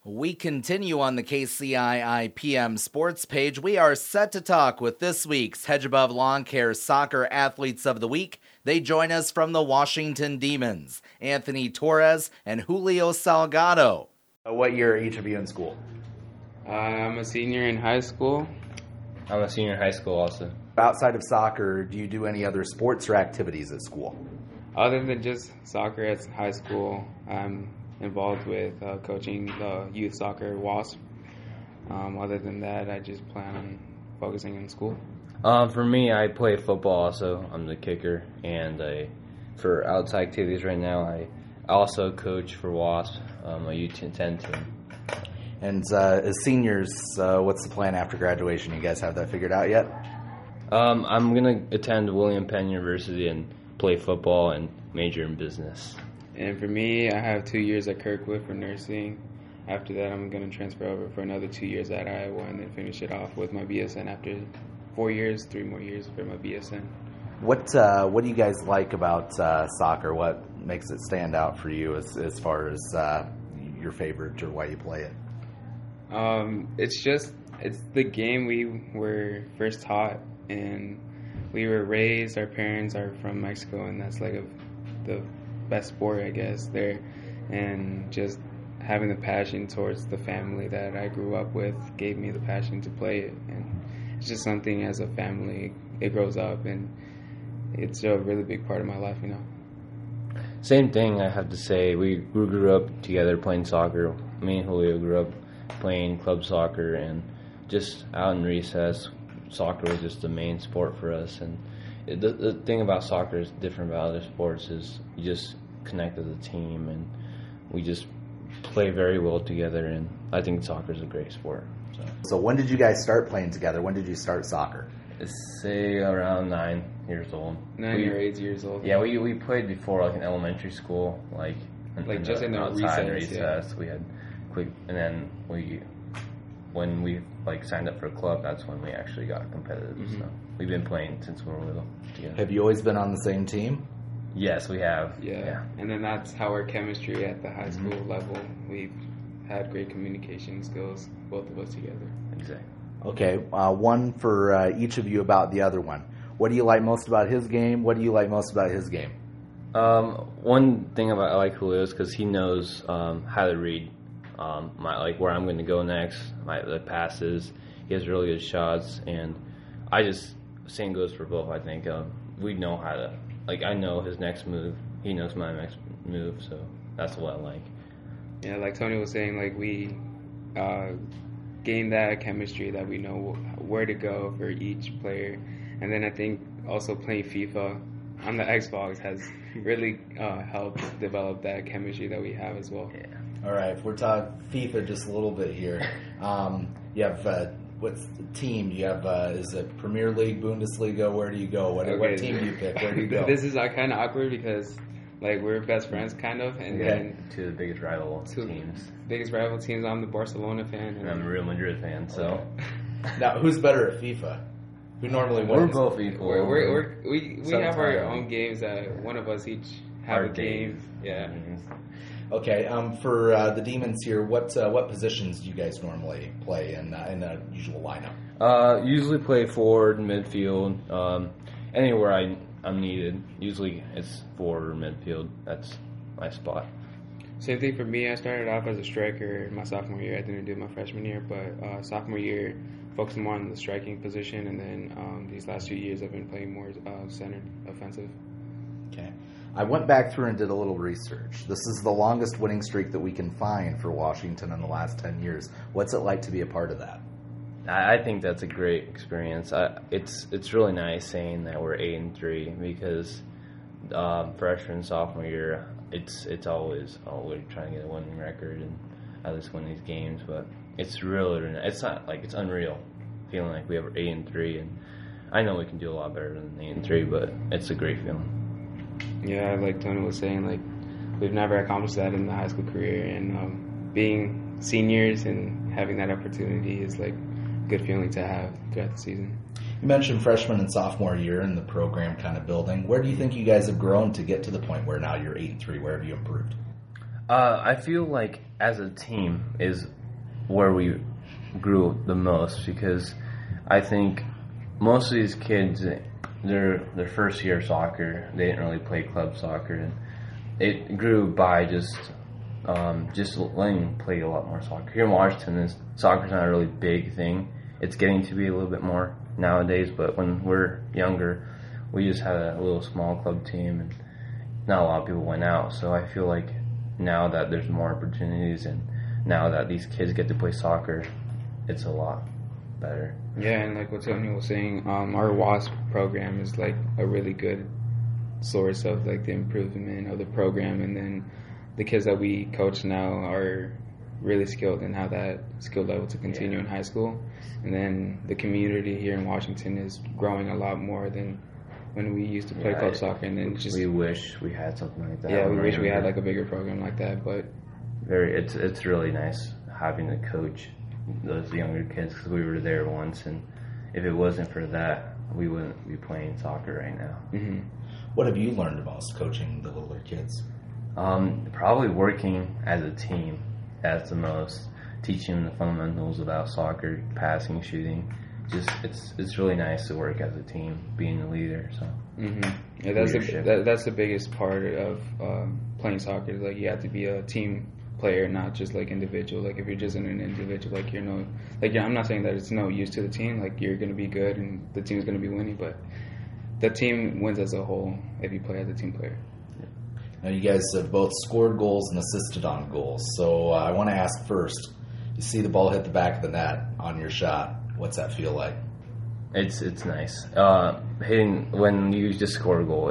We continue on the KCII PM Sports page. We are set to talk with this week's Hedge Above Lawn Care Soccer Athletes of the Week. They join us from the Washington Demons, Anthony Torres and Julio Salgado. What year are each of you in school? I'm a senior in high school. I'm a senior in high school also. Outside of soccer, do you do any other sports or activities at school? Other than just soccer at high school, I'm involved with coaching the youth soccer WASP. Other than that, I just plan on focusing in school. For me, I play football also. I'm the kicker. And for outside activities right now, I also coach for WASP, a U10 team. And as seniors, what's the plan after graduation? You guys have that figured out yet? I'm going to attend William Penn University and play football and major in business. And for me, I have 2 years at Kirkwood for nursing. After that, I'm going to transfer over for another 2 years at Iowa and then finish it off with my BSN after 4 years, 3 more years for my BSN. What do you guys like about soccer? What makes it stand out for you as far as your favorite or why you play it? It's the game we were first taught, and we were raised, our parents are from Mexico, and that's like the best sport, I guess, there. And just having the passion towards the family that I grew up with gave me the passion to play it. And it's just something as a family, it grows up, and it's a really big part of my life, you know. Same thing, I have to say. We grew up together playing soccer. Me and Julio grew up playing club soccer, and just out in recess, soccer was just the main sport for us. And the thing about soccer is different about other sports is you just connect as a team, and we just play very well together, and I think soccer is a great sport. So when did you guys start playing together? When did you start soccer? Say around 9 years old. 9 or 8 years old. Yeah, we played before, like in elementary school, like just in the recess. Yeah. We had quick, and then when we signed up for a club, that's when we actually got competitive. Mm-hmm. So we've been playing since we were little together. Have you always been on the same team? Yes, we have. Yeah. And then that's how our chemistry at the high school level. We've had great communication skills, both of us together. Exactly. Okay, one for each of you about the other one. What do you like most about his game? What do you like most about his game? One thing I like Julio is because he knows how to read where I'm going to go next, the passes. He has really good shots, and same goes for both. I think we know how to. I know his next move. He knows my next move, so that's what I like. Yeah, like Tony was saying, we gain that chemistry that we know where to go for each player. And then I think also playing FIFA on the Xbox has really helped develop that chemistry that we have as well. Yeah. All right, if we're talking FIFA just a little bit here, you have what's the team? You have is it Premier League, Bundesliga? Where do you go? What team do you pick? Where do you go? This is kind of awkward because we're best friends kind of, and then two of the biggest rival teams. Biggest rival teams. I'm the Barcelona fan, and I'm a Real Madrid fan. So now, who's better at FIFA? Who normally wins? We're both equal. We have our own games that one of us each have a game. Yeah. Okay. For the Demons here, what positions do you guys normally play in the usual lineup? Usually play forward, midfield, anywhere I'm needed. Usually it's forward or midfield. That's my spot. Same thing for me. I started off as a striker my sophomore year. I didn't do my freshman year, but sophomore year focused more on the striking position, and then these last 2 years I've been playing more centered offensive. Okay. I went back through and did a little research. This is the longest winning streak that we can find for Washington in the last 10 years. What's it like to be a part of that? I think that's a great experience. It's really nice saying that we're 8-3 because freshman, sophomore year, it's always we're trying to get a winning record and at least win these games. But it's really it's not it's unreal feeling like we have 8-3, and I know we can do a lot better than 8-3, but it's a great feeling. Yeah, like Tony was saying, we've never accomplished that in the high school career, and being seniors and having that opportunity is a good feeling to have throughout the season. You mentioned freshman and sophomore year and the program kind of building. Where do you think you guys have grown to get to the point where now you're 8-3? Where have you improved? I feel like as a team is where we grew the most, because I think most of these kids, their first year of soccer, they didn't really play club soccer, and it grew by just letting them play a lot more soccer. Here in Washington, soccer's not a really big thing. It's getting to be a little bit more nowadays, but when we're younger, we just had a little small club team, and not a lot of people went out. So I feel like now that there's more opportunities, and now that these kids get to play soccer, it's a lot better. Yeah, and like what Tony was saying, our WASP program is like a really good source of like the improvement of the program, and then the kids that we coach now are really skilled and have that skill level to continue in high school. And then the community here in Washington is growing a lot more than when we used to play club soccer. And then we wish we had something like that. Yeah, we wish we had like a bigger program like that. But it's really nice having to coach those younger kids, because we were there once, and if it wasn't for that, we wouldn't be playing soccer right now. Mm-hmm. What have you learned the most coaching the littler kids? Probably working as a team. That's the most. Teaching them the fundamentals about soccer, passing, shooting. Just it's really nice to work as a team, being the leader. So yeah, that's the biggest part of playing soccer. Like, you have to be a team player, not just like individual. Like, if you're just an individual, like I'm not saying that it's no use to the team. Like, you're gonna be good and the team's gonna be winning, but the team wins as a whole if you play as a team player. Now, you guys have both scored goals and assisted on goals. So I want to ask first, you see the ball hit the back of the net on your shot. What's that feel like? It's nice. Hitting when you just score a goal,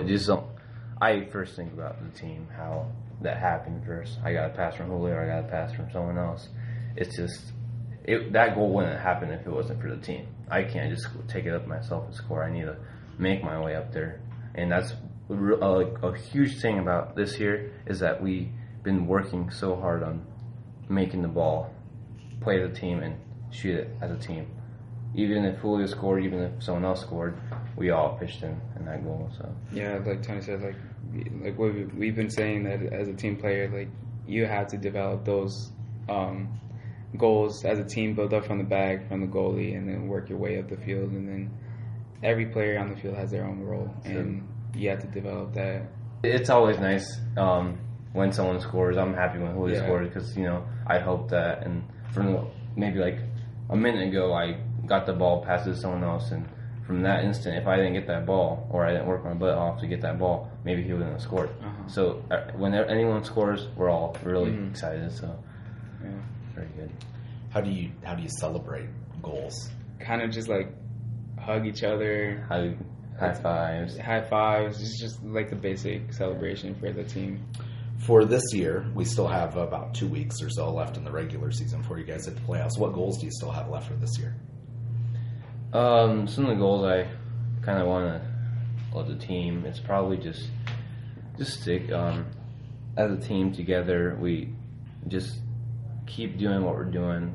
I first think about the team, how that happened first. I got a pass from Julio, I got a pass from someone else. It's just, that goal wouldn't happen if it wasn't for the team. I can't just take it up myself and score. I need to make my way up there. And that's a huge thing about this year, is that we've been working so hard on making the ball, play the team, and shoot it as a team. Even if Julio scored, even if someone else scored, we all pitched in that goal. So yeah, like Tony said, like what we've been saying, that as a team player, like, you have to develop those goals as a team, build up from the back, from the goalie, and then work your way up the field. And then every player on the field has their own role, and you have to develop that. It's always nice when someone scores. I'm happy when Julio scored, because I hope that. And from maybe like a minute ago, I got the ball, passed it to someone else, and from that instant, if I didn't get that ball, or I didn't work my butt off to get that ball, maybe he wouldn't have scored. So when anyone scores, we're all really excited. So very good. How do you celebrate goals? Kind of just like hug each other, high fives. It's just like the basic celebration for the team. For this year, we still have about 2 weeks or so left in the regular season before you guys hit the playoffs. What goals do you still have left for this year? Some of the goals I kind of want to, as a team, it's probably just stick as a team together. We just keep doing what we're doing,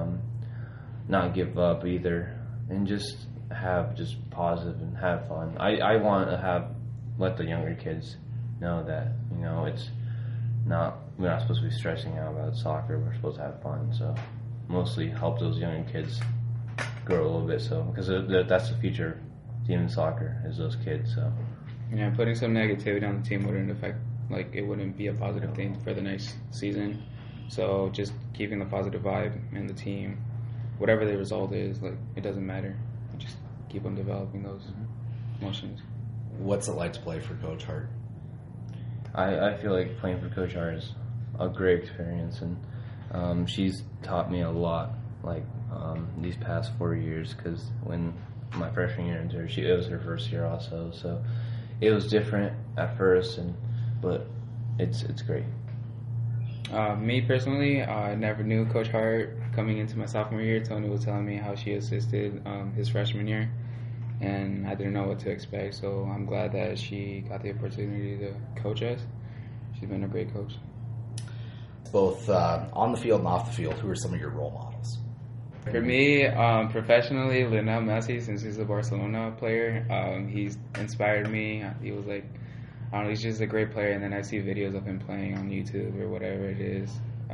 not give up either, and just have positive and have fun. I want to let the younger kids know that it's we're not supposed to be stressing out about soccer. We're supposed to have fun. So mostly help those younger kids grow a little bit. So because that's the future of team in soccer, is those kids. So yeah, putting some negativity on the team wouldn't affect. Like, it wouldn't be a positive thing for the next season. So just keeping the positive vibe in the team, whatever the result is, like, it doesn't matter. Just keep on developing those emotions. What's it like to play for Coach Hart? I feel like playing for Coach Hart is a great experience, and she's taught me a lot, like these past 4 years, because when my freshman year into her, it was her first year also, so it was different at first, but it's great. Me personally, I never knew Coach Hart coming into my sophomore year. Tony was telling me how she assisted his freshman year, and I didn't know what to expect, so I'm glad that she got the opportunity to coach us. She's been a great coach. Both on the field and off the field, who are some of your role models? For me, professionally, Lionel Messi, since he's a Barcelona player, he's inspired me. He was like, I don't know, he's just a great player. And then I see videos of him playing on YouTube or whatever it is.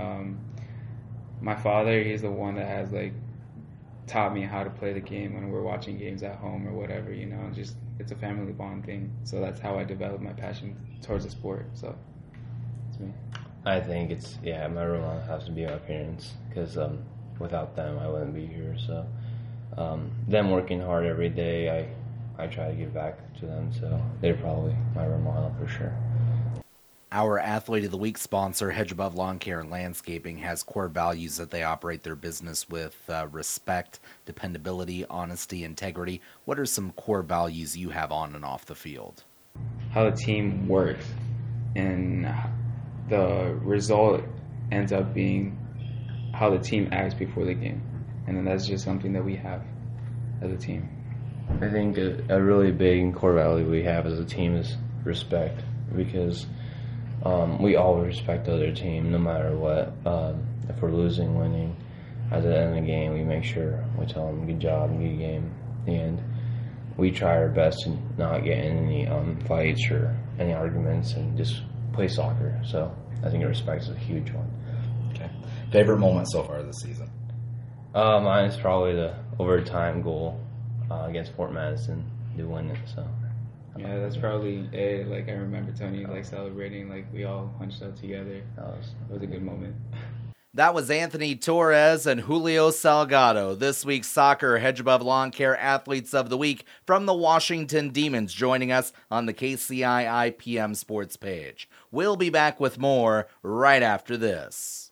My father, he's the one that has like taught me how to play the game when we're watching games at home or whatever, you know. Just it's a family bond thing. So that's how I developed my passion towards the sport. So it's me. I think it's, my role model has to be my parents, because without them I wouldn't be here. So them working hard every day, I try to give back to them, so they're probably my role model for sure. Our Athlete of the Week sponsor, Hedge Above Lawn Care and Landscaping, has core values that they operate their business with: respect, dependability, honesty, integrity. What are some core values you have on and off the field? How the team works, and the result ends up being how the team acts before the game. And then that's just something that we have as a team. I think a really big core value we have as a team is respect, because we all respect the other team no matter what. If we're losing, winning, at the end of the game, we make sure we tell them good job, good game, and we try our best to not get in any fights or any arguments and just play soccer. So I think respect is a huge one. Okay. Favorite moment so far this season? Mine is probably the overtime goal against Fort Madison to win it. So yeah, that's probably it. Like I remember Tony like celebrating, like we all hunched out together. It was a good moment. That was Anthony Torres and Julio Salgado, this week's Soccer Hedge Above Lawn Care Athletes of the Week from the Washington Demons, joining us on the KCII PM Sports page. We'll be back with more right after this.